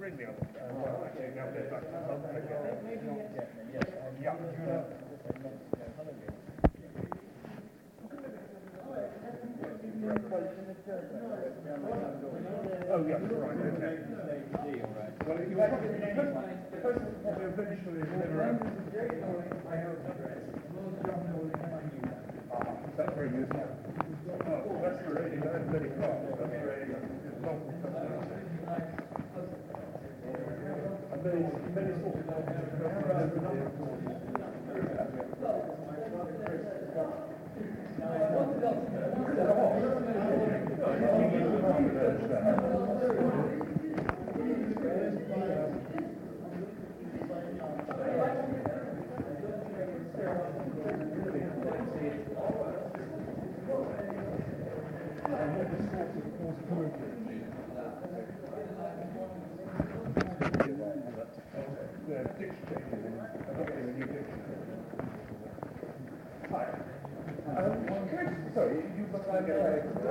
bring the other. Well, actually, now they're back to something again. Maybe not yet. Yes. Yeah. Oh, yeah, right, okay. Well, you have the person probably eventually never that's very useful. Oh, that's already very far. That's already long. And many sorts sorry, you must like it.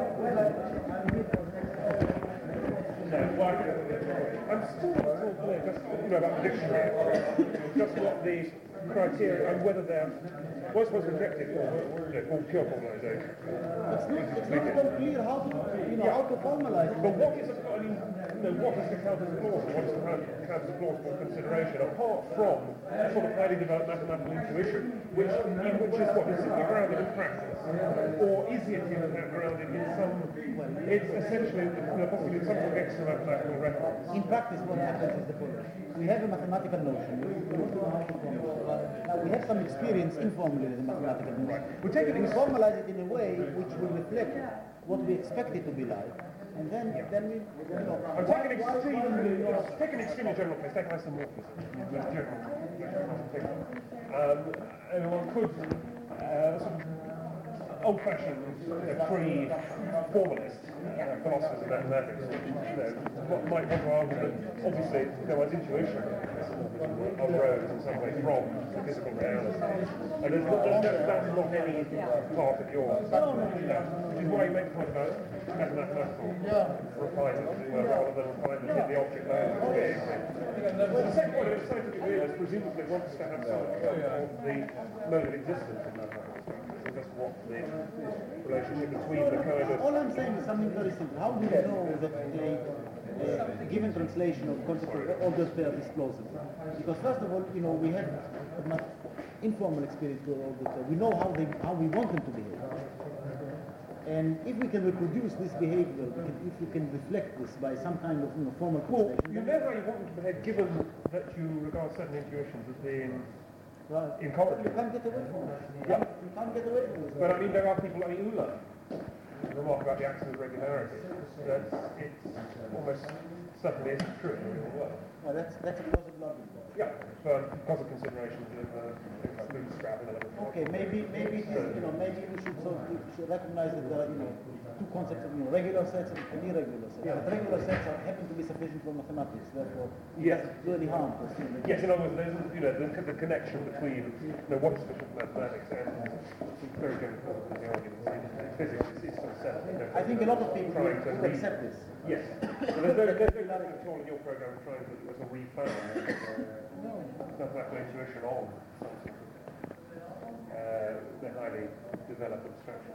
I'm still not so clear just about the dictionary, just what the criteria and whether they're what's rejected or called pure formalisation. It's not so clear how to formalize it. But what is what is the count as a plausible? What is the count as a plausible consideration apart from sort of highly developed mathematical intuition, which is what is simply grounded in practice, or is it grounded in some? It's essentially possibly some sort of extra mathematical reference. In practice, what happens is the following: we have a mathematical notion. Now we have some experience informally with the mathematical notion. We formalize it in a way which will reflect what we expect it to be like. And then we I'm taking extremely general case, take isomorphism. And one could sort of old-fashioned pre-formalist philosophers of mathematics might want to argue that obviously there was intuition arose in some way from the physical reality, and that's not any part of yours. Which is why you make the point about mathematical refinement, rather than refinement at the object level. The second point is scientific realists presumably wants to have some of the mode of existence of mathematical structures, and that's what the relationship between the kind of... All I'm saying is something very simple. How do you know that a given translation of concept of order pair is plausible? Because first of all, we have informal experience with order pair. We know how we want them to behave. And if we can reproduce this behavior, if you can reflect this by some kind of formal translation... Well, you never really want them to behave given that you regard certain intuitions as being incorrigible. You can't get away from it. Yeah. You can't get away from it. But I mean, there are people like Euler, remark about the axiom of regularity, that it's almost certainly isn't true in the real world. Well, that's a plausible argument. Yeah, because of considerations of things like bootstrap and other. Okay, maybe maybe we should recognize that there are two concepts of regular sets and irregular sets. Yeah. But regular sets happen to be sufficient for mathematics, therefore yes, it doesn't do any harm to assume that. Yes, in other words, there's the connection between what is sufficient for mathematics and very general the arguments in physics is sort of set. I think a lot of people would accept this. Yes, so there's no nothing at all in your program trying to refine mathematical intuition on the highly developed abstraction.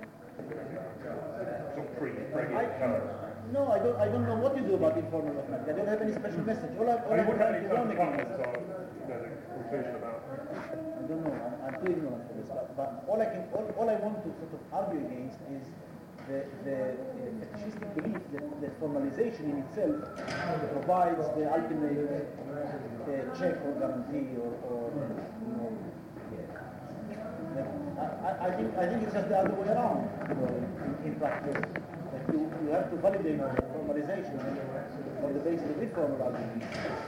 No, I don't know what you do about informal mathematics. I don't have any special message. All I would have any comments on the conclusion about. I don't know. I'm too ignorant for this. But all I want to sort of argue against is the fetishistic belief that formalization in itself provides the ultimate check or guarantee I think it's just the other way around in practice. That you have to validate formalization on the basis of informal argument.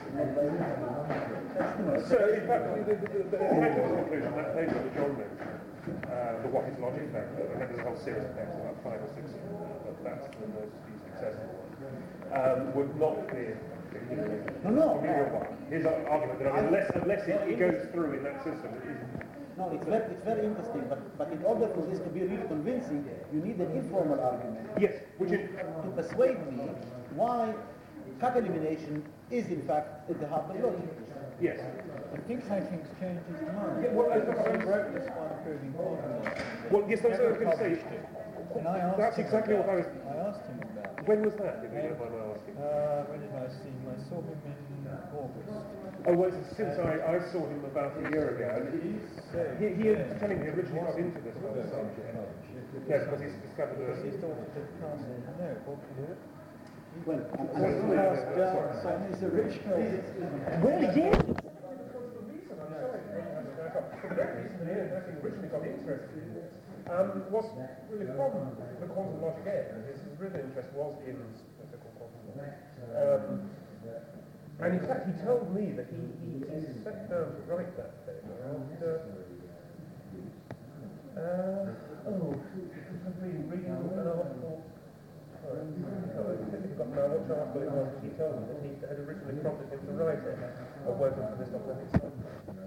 So in fact, the conclusion that paper that John made, the what is logic paper, and there's a whole series of papers, about 5 or 6 of them, but that's the most successful one, would not be No. His argument that unless it goes through in that system, it isn't. No, it's very interesting, but in order for this to be really convincing, you need an informal argument. Yes, which is to persuade me why cut elimination is in fact at the heart of logic. Yes. I think Hawking's changed his mind. Yeah, well, He wrote this one proving quantum. Well, yes, that's what I was going to say. And I asked That's him exactly about, what I was... I asked him about it. When was that, if you don't mind my asking? When did I see him? I saw him in August. Oh, well, since I saw him about a year ago, and he was telling me originally got into this whole subject. Yes, because he's discovered He a... thought that Carson, no, Well, passed down on his original. well, yes. The very reason that Ian Hacking originally got interested in this was really from the quantum logic end. His real interest was in physical quantum logic. And in fact, he told me that he sat down to write that paper, and I've been reading an article. I think I've got now which article it was. He told me that he had originally prompted him to write it, or working for this document itself.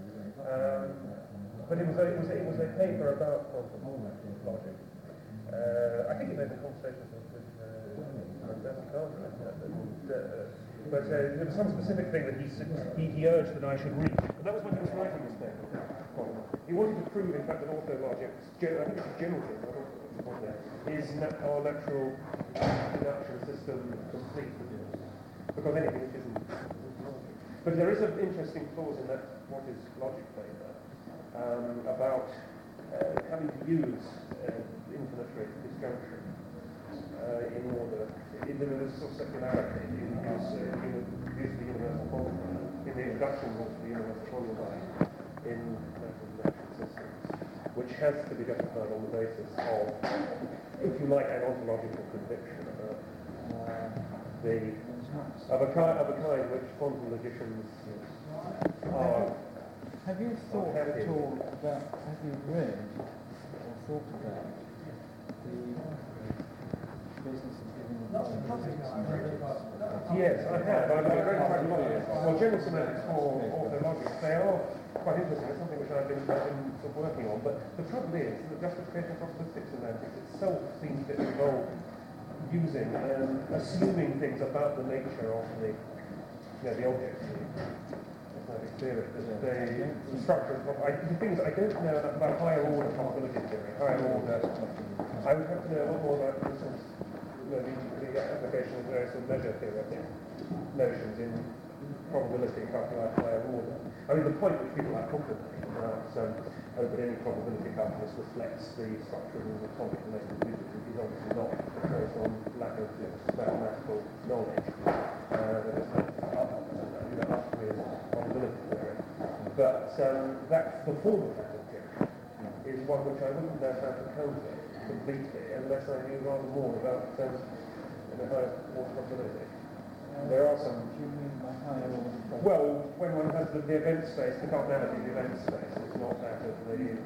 But it was a paper about quantum logic. I think it made the conversations with Matthew Carter. But there was some specific thing that he urged that I should read. And that was when he was writing this paper. He wanted to prove, in fact, that orthologic, I think it's generative, is our natural system complete. Because anything which isn't logic. But there is an interesting clause in that what is logic paper about having to use infinite rate disjunction in order, there is sort of secularity in use the universal formula, in the introduction of the universal formula in natural systems, which has to be justified on the basis of, if you like, an ontological conviction of a kind which quantum logicians are. Have you thought at all about, have you read or thought about the business of giving physics semantics? Yes, I have. I've been very pragmatic. Well, general semantics or orthologics, they are quite interesting. It's something which I've been sort of working on. But the trouble is that justification of probabilistic semantics itself seems to involve using and assuming things about the nature of the object. Theory, the structure of the things I don't know about higher order probability theory. Higher order, I would have to know a lot more about, for instance, the application of various measure theoretic notions in probability calculus higher order. I mean, the point which people are contemplating about but any probability calculus reflects the structure of the atomic molecular unit is obviously not based on lack of mathematical knowledge. Up with probability theory. But that's the form of that objection is one which I wouldn't know how to counter completely unless I knew rather more about higher order probability. There are some. Do you mean by higher order probability? Well, when one has the event space, the cardinality of the event space is not that of the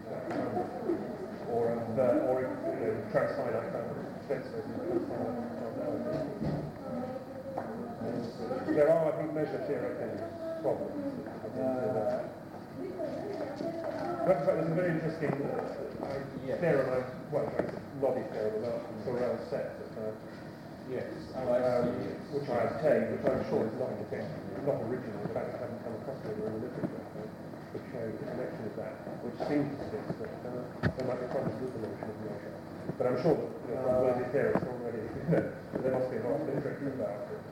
or transfinite kind of event space is transfinite cardinality. There are, I think, measure theoretic problems. That's there's a very interesting theorem, logic theorem about Sorel set which I take, which I'm sure is not original, in fact I haven't come across it in the literature, which shows the connection of that, which seems to suggest that there might be problems with the notion of measure. But I'm sure that probability theorists already, there must be a lot of interest about it.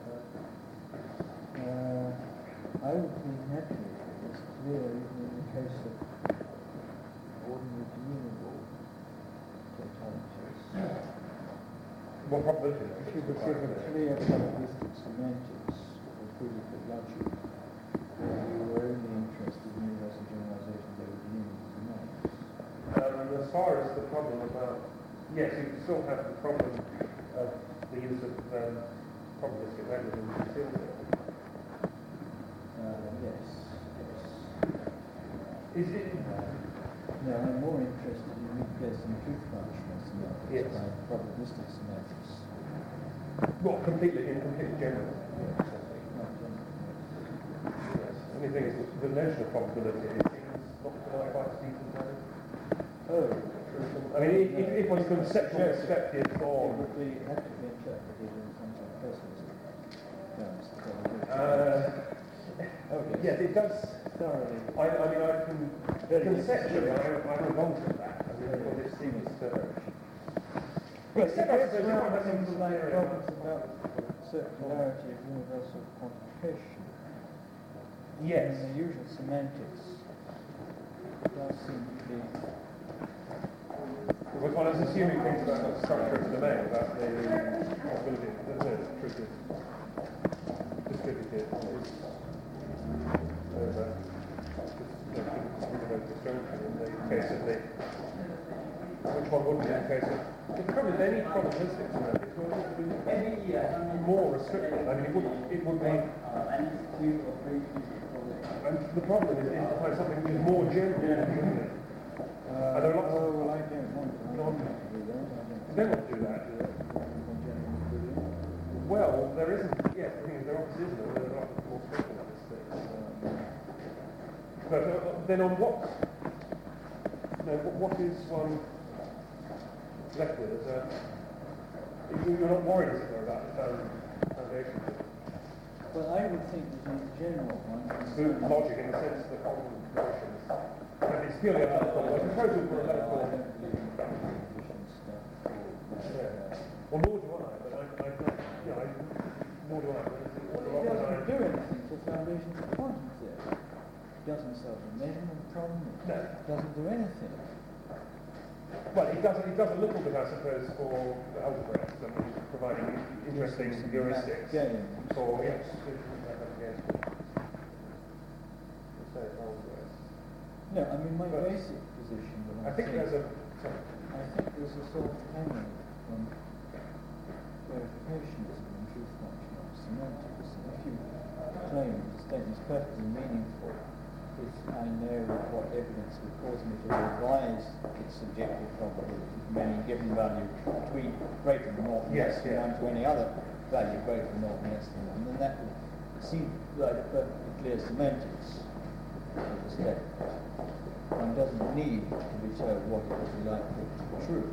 I would be happy if it's clear, even in the case of ordinary denumerable totalities. What probability? If you could give a clear probabilistic semantics or predicate logic, you were only interested in universal generalizations over denumerable domains. As far as the problem about, yes, you still have the problem of the use of probabilistic language in the field. Yes. Is it? No, I'm more interested in replacing truth functional semantics by probabilistic semantics. Well, completely general. Yes. The only thing is the notion of probability seems not quite as deep as that. Oh. I mean, if one's conceptual perspective it for... would have to be interpreted in some sort of pessimistic terms. Yes, it does. Thoroughly. I mean, I can conceptually, I revolt at that. I mean, well, this seems to. Well, Except I suppose you might have things some like area. problems about circularity of universal quantification. Yes. And the usual semantics does seem to be. Well, I was assuming things about the structure of the domain, about the possibility that the truth is distributed is over disjunction in the case of the. Which one wouldn't in the case of. The problem with any probabilistic semantics would be more restricted. I mean, it would be. And the problem is to find something which is more general than human. Are there lots of. Well, I don't want to do that. You don't want to do that. Well, there isn't. Yes, the thing is, there obviously isn't. There are lots more special at this stage. But then on what? No, what is one left with as a? You're not worried, is it, about the foundation? Well, I would think that in general one. Good logic in the sense that common notions. And it's purely a logical. It's a proposal for a logical. Well, nor do I, but I nor do I. It doesn't do anything to foundations of quantum theory. It doesn't solve the measurement problem. No. It doesn't do anything. Well, it does a little bit, I suppose, for algebra, providing interesting heuristics for yes. No, I mean my basic position. I think there's a. I think there's a sort of hanging from verificationism and truth functional semantics. And if you claim the statement is perfectly meaningful, if I know what evidence would cause me to revise its subjective probability from any given value between greater than 0 and less than 1 to any other value greater than 0 and less than 1, then that would seem like a perfectly clear semantics of the statement. One doesn't need to be told what it would be like for it to be true.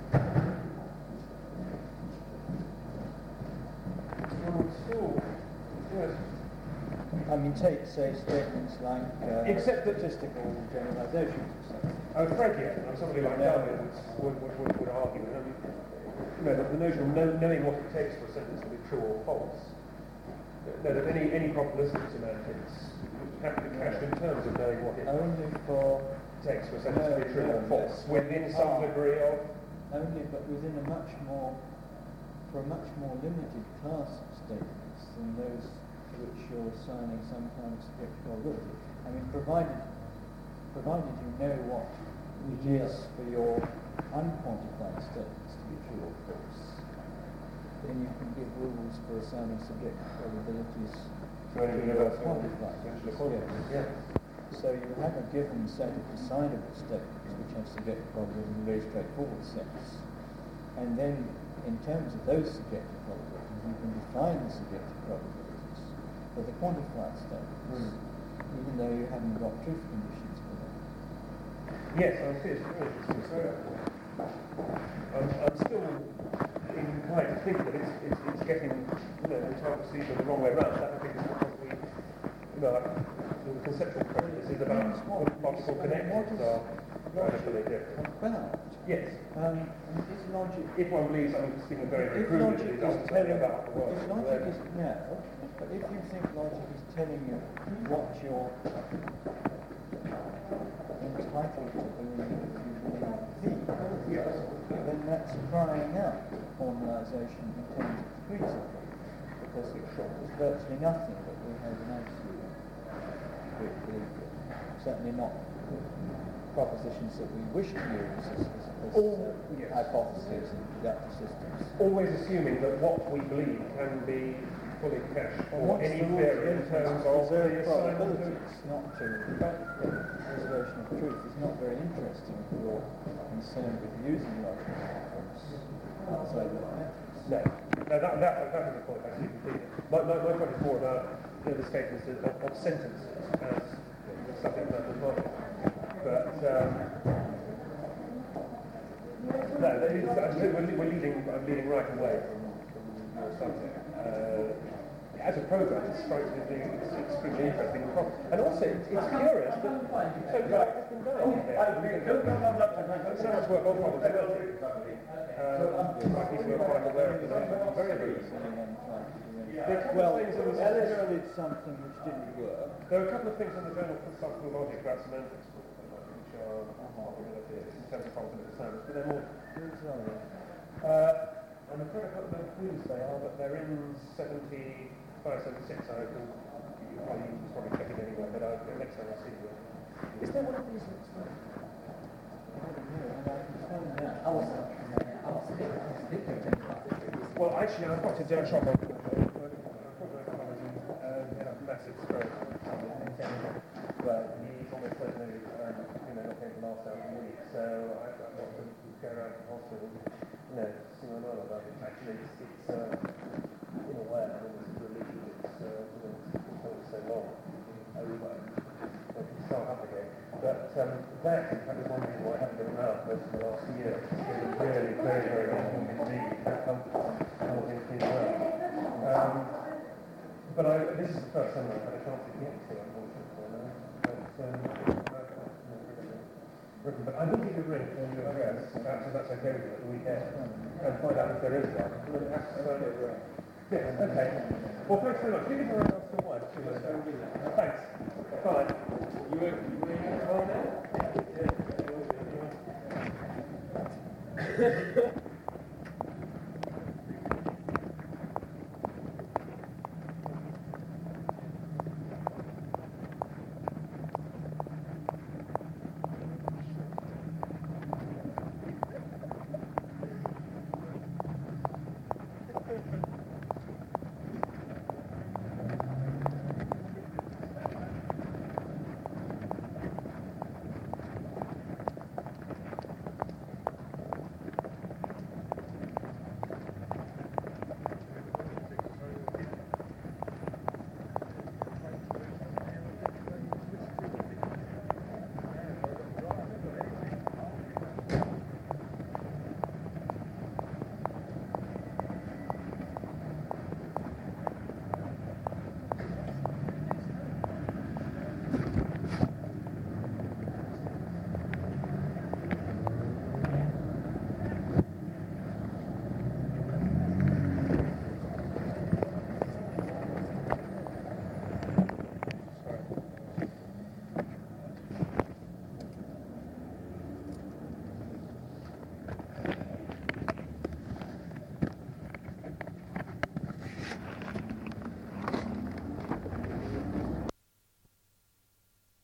Still, yes. I mean, take, say, statements like except that statistical generalizations or something. Oh, Fred, yeah. Somebody like Darwin would argue. I mean, the notion of knowing what it takes for a sentence to be true or false. That any probabilistic semantics have to be cached in terms of knowing what it only for takes for a sentence to be true or false, within some degree of. Only, but within a much more limited class of statements than those to which you're assigning some kind of subjective probability. I mean, provided you know what it is for your unquantified statements to be true or false, then you can give rules for assigning subjective probabilities to any universal quantified. Yeah. So you have a given set of decidable statements which have subjective probabilities in a very straightforward sense. And then, in terms of those subjective probabilities, you can define the subjective probabilities for the quantified statements, even though you haven't got truth conditions for them. Yes, I see. I'm still inclined to think that it's getting, it's hard to see the wrong way around. That I think is probably, the conceptual prejudice is about what logical connections are radically different. About? Yes. Is logic... If one believes, I'm speaking very, very If crudely, logic it is doesn't tell telling you about the world. If logic is... No, but if you think logic is telling you what you're entitled to believe if you believe Yes. then that's crying out for formalization in terms of principle, because there's virtually nothing that we have an absolute belief in. Certainly not propositions that we wish to use as hypotheses in deductive systems. Always assuming that what we believe can be fully cached for any theory in terms of the assignment of... Not to reservation of truth is not very interesting if you're concerned with using logic outside of methods. No, that is the point I see completely. My point is more about the statements of sentences as subject matter logic. But I'm leading right away from your subject. as a program, it strikes me as being extremely interesting. And also, it's curious that so much has been done here. So much work on probability. My piece of work quite aware of the very, very Well, Alice did something which didn't work. There are a couple of things in the journal for philosophical logic about semantics, which are probability in terms of probability of sounds, but they're more. I'm afraid I can't remember whose they are, but they're in 75, 76. I can probably check it anyway, but next time I see you. Is there one of these next time? Well, actually, I've got a Joe shop on. Massive stroke. Well, he's almost certainly, not going to last out a week, so I've got to go around to the hospital, see my mother, but actually it's in a way, I mean, it's a relief that it's so long. Anyway, I can start up again. But that, in fact, is one reason why I haven't been around most of the last year. It's been really very, very long indeed. But this is the first time I've had a chance to get to, unfortunately. But I will give you a ring and your address, perhaps if that's okay with you, at the weekend, and find out if there is one. Yes, okay. Well, thanks very much. You give her a glass of wine. Thanks. Bye. You were